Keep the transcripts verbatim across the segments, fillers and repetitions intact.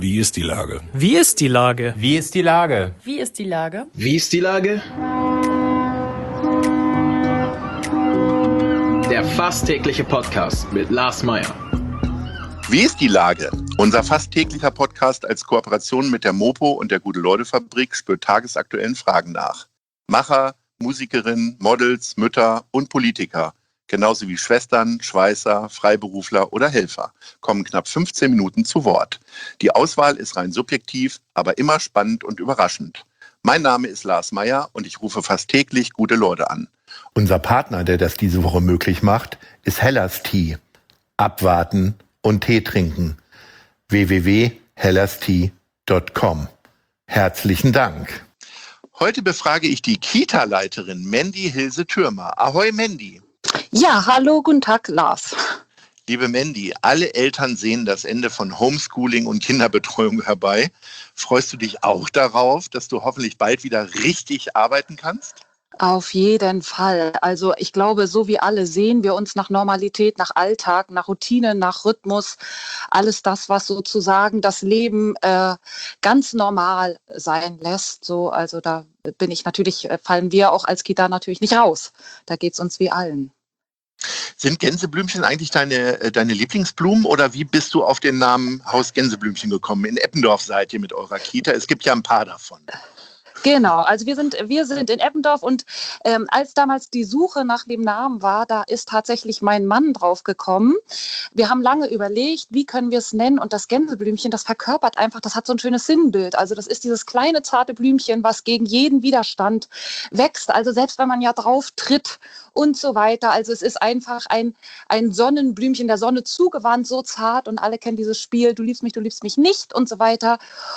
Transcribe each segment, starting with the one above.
Wie ist die Lage? Wie ist die Lage? Wie ist die Lage? Wie ist die Lage? Wie ist die Lage? Der fast tägliche Podcast mit Lars Meyer. Wie ist die Lage? Unser fast täglicher Podcast als Kooperation mit der Mopo und der Gute-Leute-Fabrik spürt tagesaktuellen Fragen nach. Macher, Musikerinnen, Models, Mütter und Politiker, genauso wie Schwestern, Schweißer, Freiberufler oder Helfer, kommen knapp fünfzehn Minuten zu Wort. Die Auswahl ist rein subjektiv, aber immer spannend und überraschend. Mein Name ist Lars Meyer und ich rufe fast täglich gute Leute an. Unser Partner, der das diese Woche möglich macht, ist Hellas Tea. Abwarten und Tee trinken. w w w punkt hellas tea punkt com. Herzlichen Dank. Heute befrage ich die Kita-Leiterin Mandy Hilse-Thürmer. Ahoi Mandy. Ja, hallo, guten Tag, Lars. Liebe Mandy, alle Eltern sehen das Ende von Homeschooling und Kinderbetreuung herbei. Freust du dich auch darauf, dass du hoffentlich bald wieder richtig arbeiten kannst? Auf jeden Fall. Also ich glaube, so wie alle sehen wir uns nach Normalität, nach Alltag, nach Routine, nach Rhythmus. Alles das, was sozusagen das Leben äh, ganz normal sein lässt. So, also da bin ich natürlich, fallen wir auch als Kita natürlich nicht raus. Da geht es uns wie allen. Sind Gänseblümchen eigentlich deine, deine Lieblingsblumen oder wie bist du auf den Namen Haus Gänseblümchen gekommen? In Eppendorf seid ihr mit eurer Kita. Es gibt ja ein paar davon. Genau, also wir sind, wir sind in Eppendorf und ähm, als damals die Suche nach dem Namen war, da ist tatsächlich mein Mann drauf gekommen. Wir haben lange überlegt, wie können wir es nennen, und das Gänseblümchen, das verkörpert einfach, das hat so ein schönes Sinnbild. Also das ist dieses kleine, zarte Blümchen, was gegen jeden Widerstand wächst. Also selbst wenn man ja drauf tritt und so weiter. Also es ist einfach ein, ein Sonnenblümchen, der Sonne zugewandt, so zart, und alle kennen dieses Spiel, du liebst mich, du liebst mich nicht und so weiter.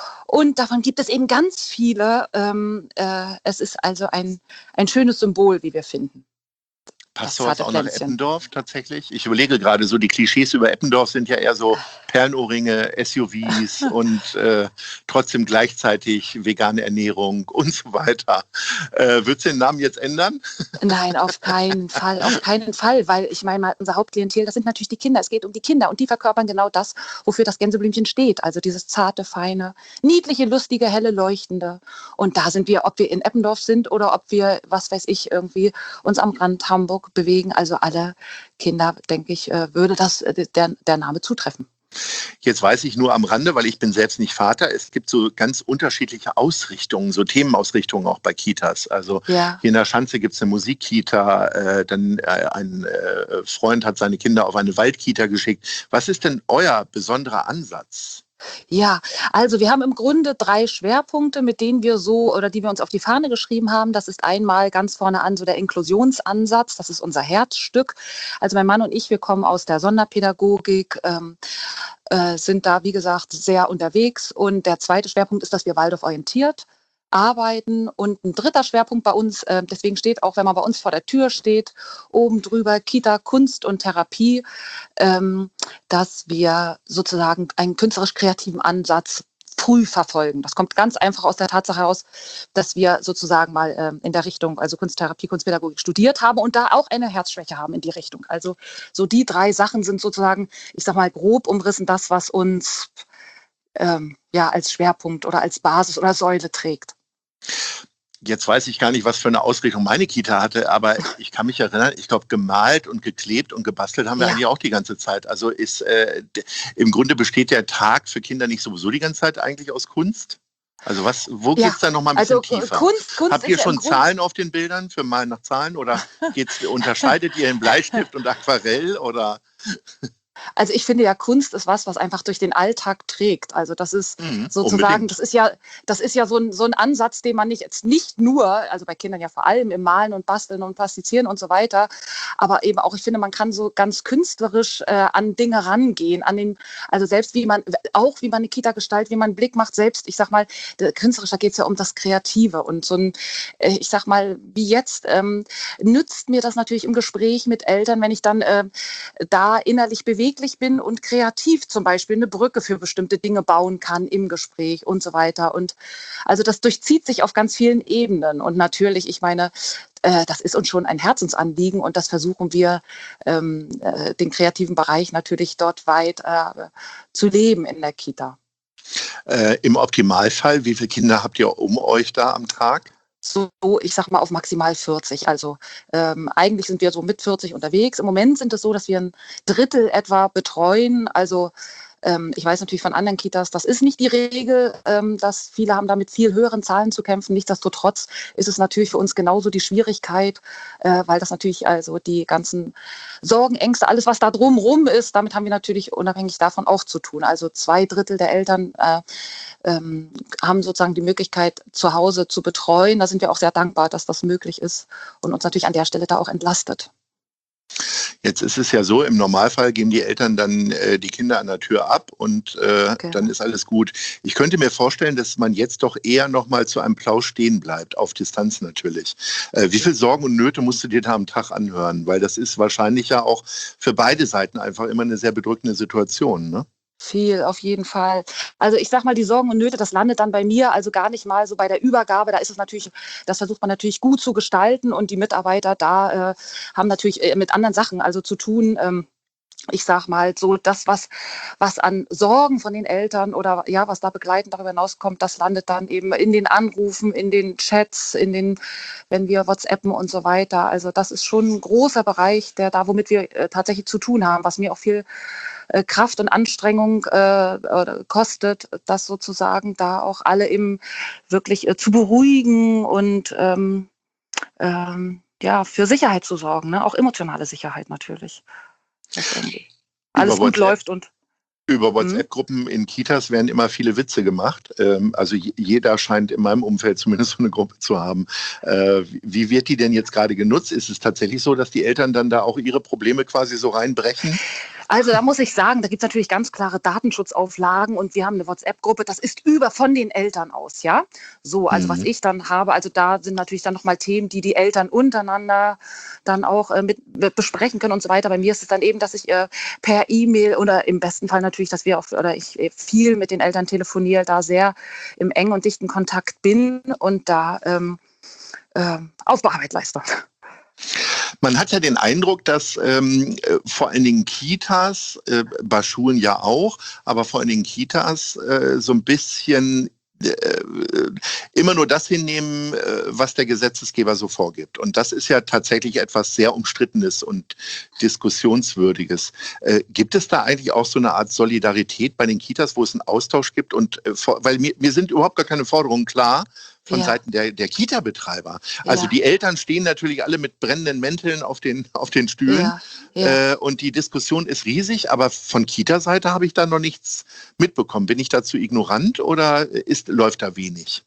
Und davon gibt es eben ganz viele. Ähm, äh, es ist also ein, ein schönes Symbol, wie wir finden. Passt sowas auch nach Eppendorf tatsächlich? Ich überlege gerade, so die Klischees über Eppendorf sind ja eher so Perlenohrringe, S U Vs und äh, trotzdem gleichzeitig vegane Ernährung und so weiter. Äh, würdest du den Namen jetzt ändern? Nein, auf keinen Fall, auf keinen Fall, weil ich meine, unser Hauptklientel, das sind natürlich die Kinder. Es geht um die Kinder und die verkörpern genau das, wofür das Gänseblümchen steht. Also dieses zarte, feine, niedliche, lustige, helle, leuchtende. Und da sind wir, ob wir in Eppendorf sind oder ob wir, was weiß ich, irgendwie uns am Rand Hamburg bewegen, also alle Kinder, denke ich, würde das der, der Name zutreffen. Jetzt weiß ich nur am Rande, weil ich bin selbst nicht Vater, es gibt so ganz unterschiedliche Ausrichtungen, so Themenausrichtungen auch bei Kitas. Also ja. Hier in der Schanze gibt es eine Musikkita, äh, dann äh, ein äh, Freund hat seine Kinder auf eine Waldkita geschickt. Was ist denn euer besonderer Ansatz? Ja, also wir haben im Grunde drei Schwerpunkte, mit denen wir so oder die wir uns auf die Fahne geschrieben haben. Das ist einmal ganz vorne an so der Inklusionsansatz, das ist unser Herzstück. Also mein Mann und ich, wir kommen aus der Sonderpädagogik, ähm, äh, sind da wie gesagt sehr unterwegs, und der zweite Schwerpunkt ist, dass wir waldorforientiert arbeiten, und ein dritter Schwerpunkt bei uns, äh, deswegen steht auch, wenn man bei uns vor der Tür steht, oben drüber Kita, Kunst und Therapie, ähm, dass wir sozusagen einen künstlerisch-kreativen Ansatz früh verfolgen. Das kommt ganz einfach aus der Tatsache heraus, dass wir sozusagen mal ähm, in der Richtung, also Kunsttherapie, Kunstpädagogik studiert haben und da auch eine Herzschwäche haben in die Richtung. Also so die drei Sachen sind sozusagen, ich sag mal grob umrissen, das, was uns ähm, ja als Schwerpunkt oder als Basis oder Säule trägt. Jetzt weiß ich gar nicht, was für eine Ausrichtung meine Kita hatte, aber ich kann mich erinnern, ich glaube, gemalt und geklebt und gebastelt haben wir ja eigentlich auch die ganze Zeit. Also ist äh, d- im Grunde besteht der Tag für Kinder nicht sowieso die ganze Zeit eigentlich aus Kunst? Also was, wo Ja, geht's da noch mal ein bisschen also tiefer? Kunst, Kunst Habt ihr ist ja schon im Grund- Zahlen auf den Bildern für Malen nach Zahlen oder geht's, unterscheidet ihr in Bleistift und Aquarell oder? Also ich finde ja, Kunst ist was, was einfach durch den Alltag trägt. Also das ist Mhm, sozusagen, unbedingt. das ist ja, das ist ja so ein, so ein Ansatz, den man nicht jetzt nicht nur, also bei Kindern ja vor allem im Malen und Basteln und Plastizieren und so weiter, aber eben auch, ich finde, man kann so ganz künstlerisch äh, an Dinge rangehen, an den, also selbst wie man, auch wie man eine Kita gestaltet, wie man einen Blick macht, selbst, ich sag mal, der, künstlerisch, da geht es ja um das Kreative und so ein, äh, ich sag mal, wie jetzt, ähm, nützt mir das natürlich im Gespräch mit Eltern, wenn ich dann äh, da innerlich beweglich bin und kreativ zum Beispiel eine Brücke für bestimmte Dinge bauen kann im Gespräch und so weiter. Und also das durchzieht sich auf ganz vielen Ebenen. Und natürlich, ich meine, äh, das ist uns schon ein Herzensanliegen und das versuchen wir, ähm, äh, den kreativen Bereich natürlich dort weit äh, zu leben in der Kita. Äh, im Optimalfall, wie viele Kinder habt ihr um euch da am Tag? So, ich sag mal auf maximal vierzig. Also ähm, eigentlich sind wir so mit vierzig unterwegs. Im Moment sind es so, dass wir ein Drittel etwa betreuen. Also ähm, ich weiß natürlich von anderen Kitas, das ist nicht die Regel, ähm, dass viele haben da mit viel höheren Zahlen zu kämpfen. Nichtsdestotrotz ist es natürlich für uns genauso die Schwierigkeit, äh, weil das natürlich also die ganzen Sorgen, Ängste, alles was da drumrum ist, damit haben wir natürlich unabhängig davon auch zu tun. Also zwei Drittel der Eltern äh, ähm, haben sozusagen die Möglichkeit, zu Hause zu betreuen. Da sind wir auch sehr dankbar, dass das möglich ist und uns natürlich an der Stelle da auch entlastet. Jetzt ist es ja so, im Normalfall geben die Eltern dann äh, die Kinder an der Tür ab und äh, Okay. dann ist alles gut. Ich könnte mir vorstellen, dass man jetzt doch eher noch mal zu einem Plausch stehen bleibt, auf Distanz natürlich. Äh, wie viel Sorgen und Nöte musst du dir da am Tag anhören? Weil das ist wahrscheinlich ja auch für beide Seiten einfach immer eine sehr bedrückende Situation, ne? Viel, auf jeden Fall. Also ich sag mal, die Sorgen und Nöte, das landet dann bei mir, also gar nicht mal so bei der Übergabe. Da ist es natürlich, das versucht man natürlich gut zu gestalten und die Mitarbeiter da äh, haben natürlich äh, mit anderen Sachen also zu tun. Ähm, ich sag mal, so das, was, was an Sorgen von den Eltern oder ja, was da begleitend darüber hinauskommt, das landet dann eben in den Anrufen, in den Chats, in den, wenn wir WhatsAppen und so weiter. Also das ist schon ein großer Bereich, der da, womit wir äh, tatsächlich zu tun haben, was mir auch viel äh, Kraft und Anstrengung äh, kostet, das sozusagen da auch alle eben wirklich äh, zu beruhigen und ähm, ähm, ja, für Sicherheit zu sorgen, ne? Auch emotionale Sicherheit natürlich. Dass irgendwie alles Über gut WhatsApp. läuft und Über Mhm. WhatsApp-Gruppen in Kitas werden immer viele Witze gemacht. Ähm, also je- jeder scheint in meinem Umfeld zumindest so eine Gruppe zu haben. Äh, wie wie wird die denn jetzt gerade genutzt? Ist es tatsächlich so, dass die Eltern dann da auch ihre Probleme quasi so reinbrechen? Also da muss ich sagen, da gibt es natürlich ganz klare Datenschutzauflagen und wir haben eine WhatsApp-Gruppe, das ist über von den Eltern aus, ja. So, also was Mhm. ich dann habe, also da sind natürlich dann nochmal Themen, die die Eltern untereinander dann auch äh, mit, mit besprechen können und so weiter. Bei mir ist es dann eben, dass ich äh, per E-Mail oder im besten Fall natürlich, dass wir auch, oder ich äh, viel mit den Eltern telefoniere, da sehr im engen und dichten Kontakt bin und da ähm, äh, Aufbauarbeit leiste. Man hat ja den Eindruck, dass ähm, äh, vor allen Dingen Kitas, äh, bei Schulen ja auch, aber vor allen Dingen Kitas äh, so ein bisschen äh, immer nur das hinnehmen, äh, was der Gesetzesgeber so vorgibt. Und das ist ja tatsächlich etwas sehr Umstrittenes und Diskussionswürdiges. Äh, gibt es da eigentlich auch so eine Art Solidarität bei den Kitas, wo es einen Austausch gibt? Und äh, vor, weil mir, mir sind überhaupt gar keine Forderungen klar von Ja. Seiten der, der Kita-Betreiber. Also Ja. die Eltern stehen natürlich alle mit brennenden Mänteln auf den, auf den Stühlen. Ja, ja. Äh, und die Diskussion ist riesig, aber von Kita-Seite habe ich da noch nichts mitbekommen. Bin ich dazu ignorant oder ist, läuft da wenig?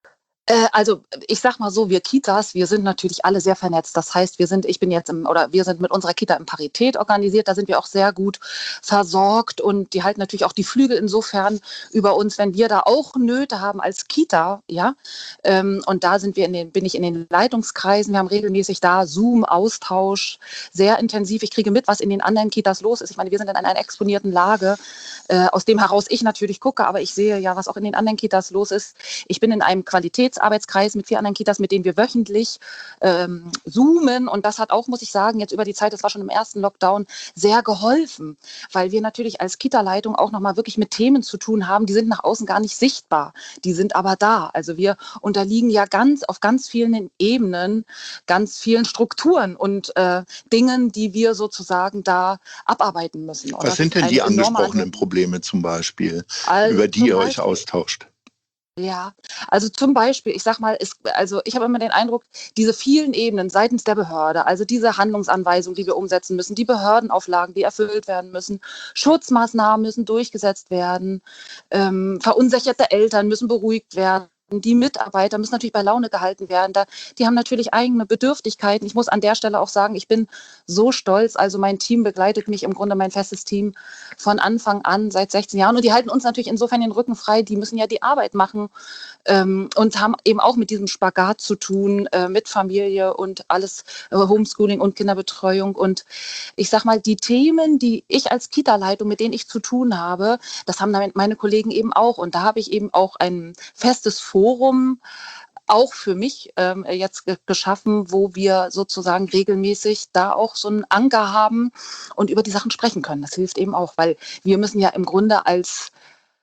Äh, also ich sag mal so, wir Kitas, wir sind natürlich alle sehr vernetzt. Das heißt, wir sind, ich bin jetzt im, oder wir sind mit unserer Kita in Parität organisiert, da sind wir auch sehr gut versorgt und die halten natürlich auch die Flügel insofern über uns, wenn wir da auch Nöte haben als Kita, ja. Ähm, und da sind wir in den, bin ich in den Leitungskreisen, wir haben regelmäßig da Zoom-Austausch, sehr intensiv. Ich kriege mit, was in den anderen Kitas los ist. Ich meine, wir sind in einer exponierten Lage, äh, aus dem heraus ich natürlich gucke, aber ich sehe ja, was auch in den anderen Kitas los ist. Ich bin in einem Qualitätsarbeitskreis mit vier anderen Kitas, mit denen wir wöchentlich ähm, zoomen. Und das hat auch, muss ich sagen, jetzt über die Zeit, das war schon im ersten Lockdown, sehr geholfen, weil wir natürlich als Kita-Leitung auch nochmal wirklich mit Themen zu tun haben, die sind nach außen gar nicht sichtbar, die sind aber da. Also wir unterliegen ja ganz auf ganz vielen Ebenen, ganz vielen Strukturen und äh, Dingen, die wir sozusagen da abarbeiten müssen. Und Was das sind ist denn eine die enorme angesprochenen Anwendung. Probleme zum Beispiel, Also über die zum ihr euch Beispiel, austauscht? ja, also zum Beispiel, ich sag mal, es, also ich habe immer den Eindruck, diese vielen Ebenen seitens der Behörde, also diese Handlungsanweisungen, die wir umsetzen müssen, die Behördenauflagen, die erfüllt werden müssen, Schutzmaßnahmen müssen durchgesetzt werden, ähm, verunsicherte Eltern müssen beruhigt werden. Die Mitarbeiter müssen natürlich bei Laune gehalten werden. Da, die haben natürlich eigene Bedürftigkeiten. Ich muss an der Stelle auch sagen, ich bin so stolz. Also mein Team begleitet mich, im Grunde mein festes Team, von Anfang an, seit sechzehn Jahren. Und die halten uns natürlich insofern den Rücken frei. Die müssen ja die Arbeit machen ähm, und haben eben auch mit diesem Spagat zu tun, äh, mit Familie und alles, äh, Homeschooling und Kinderbetreuung. Und ich sag mal, die Themen, die ich als Kita-Leitung, mit denen ich zu tun habe, das haben damit meine Kollegen eben auch. Und da habe ich eben auch ein festes Forum auch für mich ähm, jetzt ge- geschaffen, wo wir sozusagen regelmäßig da auch so einen Anker haben und über die Sachen sprechen können. Das hilft eben auch, weil wir müssen ja im Grunde als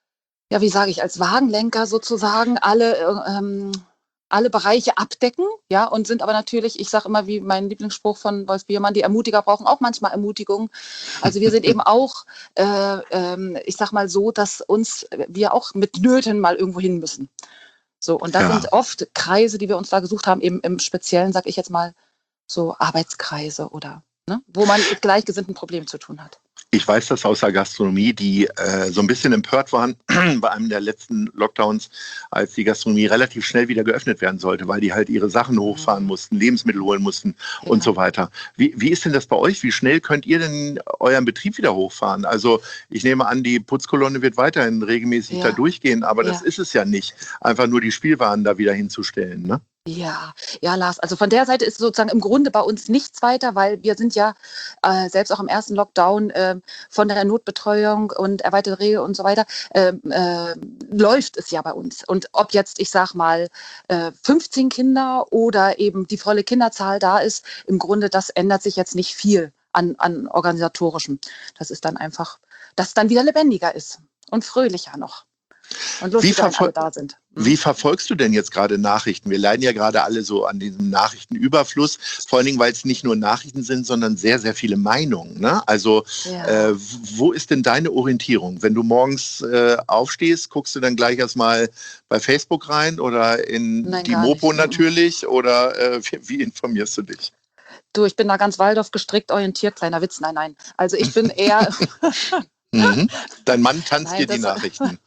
ja, wie sage ich, als Wagenlenker sozusagen alle ähm, alle Bereiche abdecken, ja, und sind aber natürlich, ich sage immer, wie mein Lieblingsspruch von Wolf Biermann, die Ermutiger brauchen auch manchmal Ermutigung. Also wir sind eben auch, äh, ähm, ich sag mal so, dass uns, wir auch mit Nöten mal irgendwo hin müssen. So, und das Ja. sind oft Kreise, die wir uns da gesucht haben, eben im Speziellen, sag ich jetzt mal, so Arbeitskreise oder, ne, wo man mit gleichgesinnten Problemen zu tun hat. Ich weiß das aus der Gastronomie, die äh, so ein bisschen empört waren bei einem der letzten Lockdowns, als die Gastronomie relativ schnell wieder geöffnet werden sollte, weil die halt ihre Sachen hochfahren mussten, Lebensmittel holen mussten Ja. und so weiter. Wie, wie ist denn das bei euch? Wie schnell könnt ihr denn euren Betrieb wieder hochfahren? Also ich nehme an, die Putzkolonne wird weiterhin regelmäßig Ja. da durchgehen, aber das Ja. ist es ja nicht, einfach nur die Spielwaren da wieder hinzustellen, ne? Ja, ja, Lars, also von der Seite ist sozusagen im Grunde bei uns nichts weiter, weil wir sind ja äh, selbst auch im ersten Lockdown äh, von der Notbetreuung und erweiterte Regel und so weiter, äh, äh, läuft es ja bei uns. Und ob jetzt, ich sag mal, äh, fünfzehn Kinder oder eben die volle Kinderzahl da ist, im Grunde, das ändert sich jetzt nicht viel an, an organisatorischem. Das ist dann einfach, dass es dann wieder lebendiger ist und fröhlicher noch. Und lustiger, wenn alle da sind. Wie verfolgst du denn jetzt gerade Nachrichten? Wir leiden ja gerade alle so an diesem Nachrichtenüberfluss, vor allen Dingen, weil es nicht nur Nachrichten sind, sondern sehr, sehr viele Meinungen, ne? Also Ja. äh, wo ist denn deine Orientierung? Wenn du morgens äh, aufstehst, guckst du dann gleich erstmal bei Facebook rein oder in Nein, die gar Mopo nicht. Mhm. natürlich oder äh, wie, wie informierst du dich? Du, ich bin da ganz Waldorf gestrickt orientiert, kleiner Witz, nein, nein. Also ich bin eher, Mhm. Dein Mann tanzt Nein, dir die das- Nachrichten.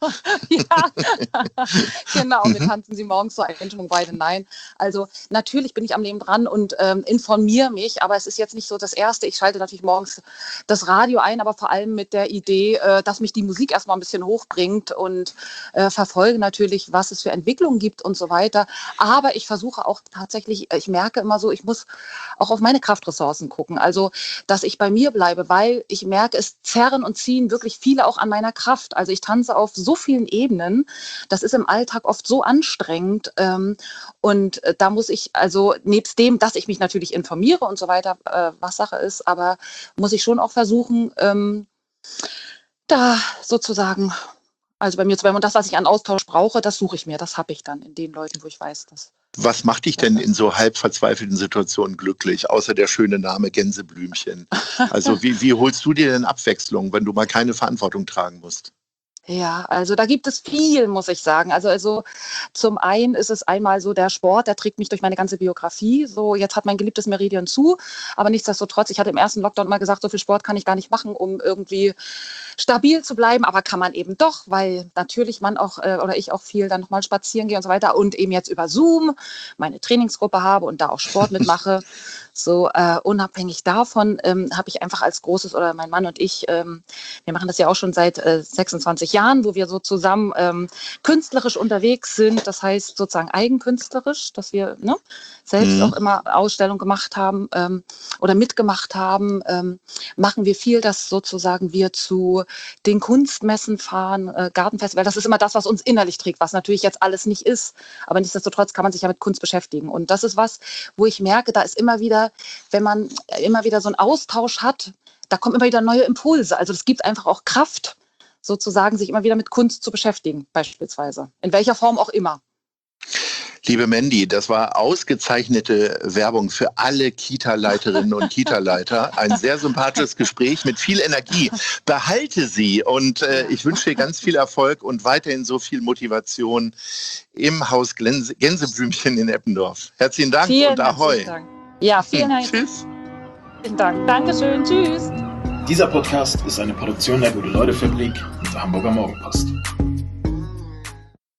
ja, genau, wir Mhm. tanzen sie morgens zur Einstimmung beide, nein. Also natürlich bin ich am Leben dran und ähm, informiere mich, aber es ist jetzt nicht so das Erste. Ich schalte natürlich morgens das Radio ein, aber vor allem mit der Idee, äh, dass mich die Musik erstmal ein bisschen hochbringt und äh, verfolge natürlich, was es für Entwicklungen gibt und so weiter. Aber ich versuche auch tatsächlich, ich merke immer so, ich muss auch auf meine Kraftressourcen gucken. Also, dass ich bei mir bleibe, weil ich merke, es zerren und ziehen wirklich viele auch an meiner Kraft. Also ich tanze auf so vielen Ebenen. Das ist im Alltag oft so anstrengend. Ähm, und äh, da muss ich, also nebst dem, dass ich mich natürlich informiere und so weiter, äh, was Sache ist, aber muss ich schon auch versuchen, ähm, da sozusagen, also bei mir zu bleiben. Und das, was ich an Austausch brauche, das suche ich mir. Das habe ich dann in den Leuten, wo ich weiß, dass. Was macht dich denn in so halb verzweifelten Situationen glücklich, außer der schöne Name Gänseblümchen? Also wie, wie holst du dir denn Abwechslung, wenn du mal keine Verantwortung tragen musst? Ja, also da gibt es viel, muss ich sagen. Also, also zum einen ist es einmal so der Sport, der trägt mich durch meine ganze Biografie. So, jetzt hat mein geliebtes Meridian zu, aber nichtsdestotrotz, ich hatte im ersten Lockdown mal gesagt, so viel Sport kann ich gar nicht machen, um irgendwie stabil zu bleiben, aber kann man eben doch, weil natürlich man auch äh, oder ich auch viel dann nochmal spazieren gehe und so weiter und eben jetzt über Zoom meine Trainingsgruppe habe und da auch Sport mitmache. So äh, unabhängig davon ähm, habe ich einfach als großes, oder mein Mann und ich, ähm, wir machen das ja auch schon seit äh, sechsundzwanzig Jahren, wo wir so zusammen ähm, künstlerisch unterwegs sind, das heißt sozusagen eigenkünstlerisch, dass wir ne, selbst Mhm. auch immer Ausstellungen gemacht haben ähm, oder mitgemacht haben, ähm, machen wir viel, dass sozusagen wir zu den Kunstmessen fahren, äh, Gartenfestival, das ist immer das, was uns innerlich trägt, was natürlich jetzt alles nicht ist, aber nichtsdestotrotz kann man sich ja mit Kunst beschäftigen und das ist was, wo ich merke, da ist immer wieder, wenn man immer wieder so einen Austausch hat, da kommen immer wieder neue Impulse, also es gibt einfach auch Kraft, sozusagen sich immer wieder mit Kunst zu beschäftigen, beispielsweise, in welcher Form auch immer. Liebe Mandy, das war ausgezeichnete Werbung für alle Kita-Leiterinnen und Kita-Leiter. Ein sehr sympathisches Gespräch mit viel Energie. Behalte sie und äh, ich wünsche dir ganz viel Erfolg und weiterhin so viel Motivation im Haus Gänse Gänseblümchen in Eppendorf. Herzlichen Dank Vielen und Ahoi. herzlichen Dank. Ja, vielen Tschüss. herzlichen Dank. Dankeschön, tschüss. Dieser Podcast ist eine Produktion der Gute-Leute-Fabrik und der Hamburger Morgenpost.